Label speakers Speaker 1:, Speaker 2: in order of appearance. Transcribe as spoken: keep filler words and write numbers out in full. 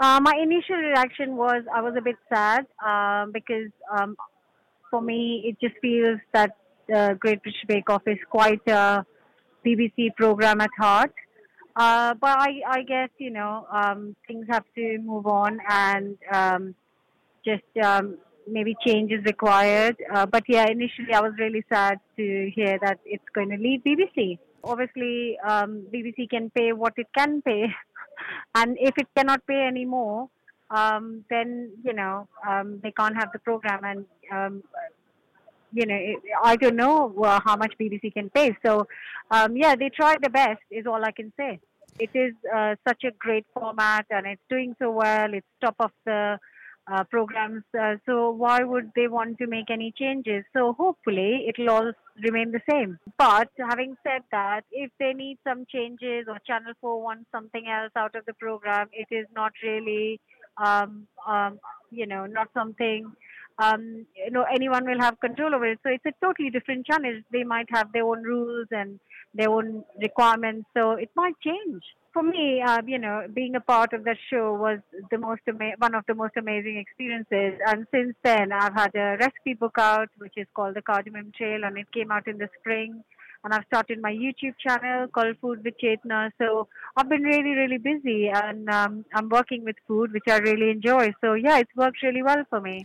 Speaker 1: Uh, my initial reaction was I was a bit sad um, because um, for me it just feels that uh, Great British Bake Off is quite a B B C program at heart. Uh, but I, I guess you know um, things have to move on and um, just um, maybe change is required. Uh, but yeah, initially I was really sad to hear that it's going to leave B B C. Obviously, um, B B C can pay what it can pay, and if it cannot pay anymore, um, then you know um, they can't have the program, and um, you know it, I don't know uh, how much B B C can pay. So um, yeah, they tried their best, is all I can say. It is uh, such a great format, and it's doing so well. It's top of the uh, programs. Uh, so why would they want to make any changes? So hopefully it'll all remain the same. But having said that, if they need some changes or Channel four wants something else out of the program, it is not really, um, um, you know, not something, um, you know, anyone will have control over it. So it's a totally different channel. They might have their own rules and their own requirements. So it might change. For me, uh, you know, being a part of that show was the most ama- one of the most amazing experiences. And since then, I've had a recipe book out, which is called the Cardamom Trail, and it came out in the spring. And I've started my YouTube channel called Food with Chetna. So I've been really, really busy, and um, I'm working with food, which I really enjoy. So yeah, it's worked really well for me.